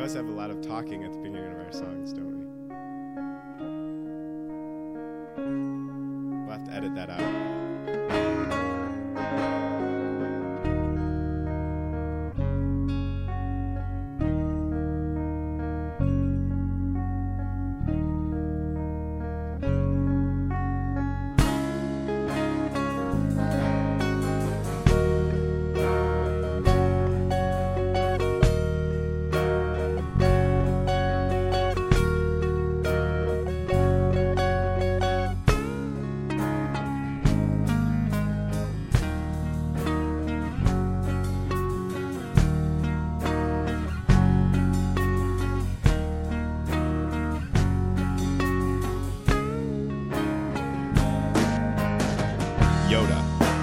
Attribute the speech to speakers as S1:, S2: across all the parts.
S1: always have a lot of talking at the beginning of our songs, don't we? We'll have to edit that out. Yoda.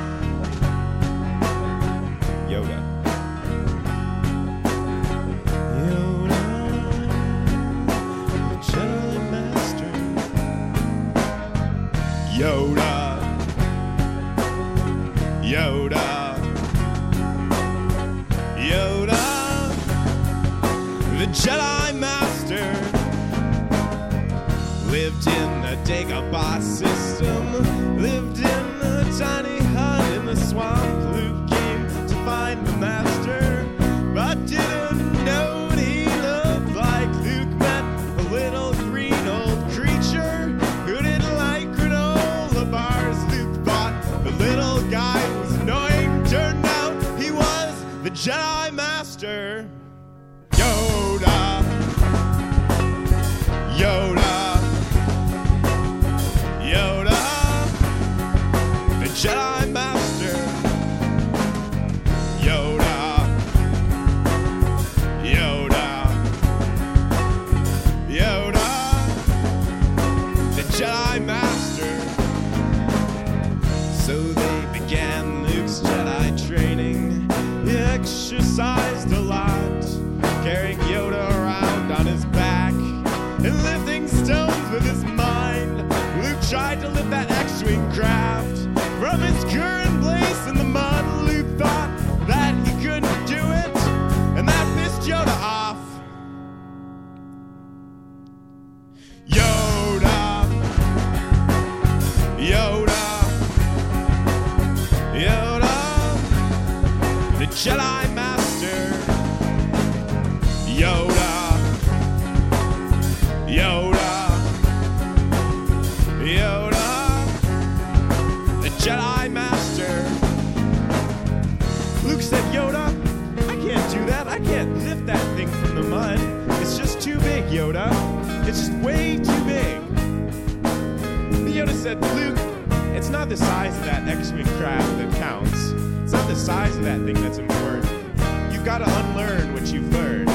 S1: Yoda. Yoda, the Jedi Master. Yoda. Yoda. Yoda, the Jedi Master. Lived in the Dagobah system. Lived in a tiny hut in the swamp. Luke came to find the master, but didn't know what he looked like. Luke met a little green old creature who didn't like granola bars. Luke thought the little guy was annoying. Turned out he was the Jedi Master. Yoda. Yoda. Yoda, the Jedi Master. Yoda. Yoda. Yoda, the Jedi Master. So they began Luke's Jedi training. He exercised a lot, carrying Yoda around on his back and lifting stones with his mind. Luke tried to lift that X-Wing craft from his current place in the mud. Luke thought that he couldn't do it, and that pissed Yoda off. Yoda. Yoda. Yoda, the Jedi Master. Yoda. Yoda. Yoda, the Jedi Master. Luke said, Yoda, I can't do that. I can't lift that thing from the mud. It's just too big, Yoda. It's just way too big. But Yoda said, Luke, it's not the size of that X-Wing craft that counts. It's not the size of that thing that's important. You've got to unlearn what you've learned.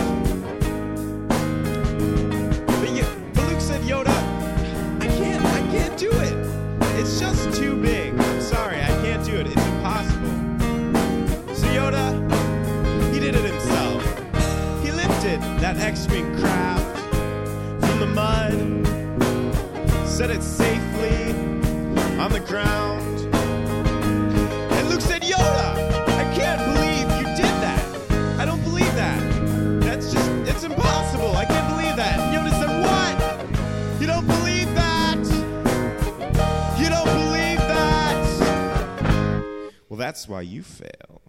S1: But Luke said, Yoda, I can't do it. It's just too big. I'm sorry, I can't do it. It's impossible. So Yoda, he did it himself. He lifted that X-Wing craft from the mud, set it safely on the ground. And Luke said, Yoda, I can't believe you did that. I don't believe that. It's impossible. I can't believe that. And Yoda said, what? You don't believe that? You don't believe that? Well, that's why you fail.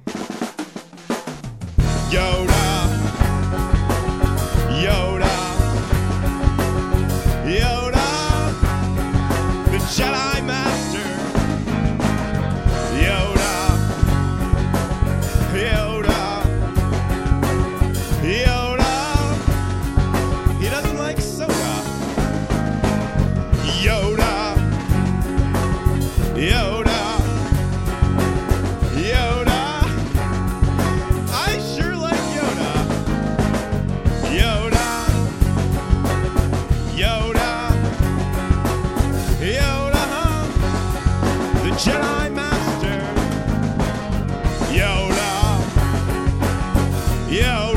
S1: Yoda. Yoda. Yoda, the Jedi Master. Yoda. Yoda. Yoda. He doesn't like soda. Yoda. Yoda. Yoda. I sure like Yoda. Yoda. Yoda. Yoda. The Jedi Master. Yoda. Yoda.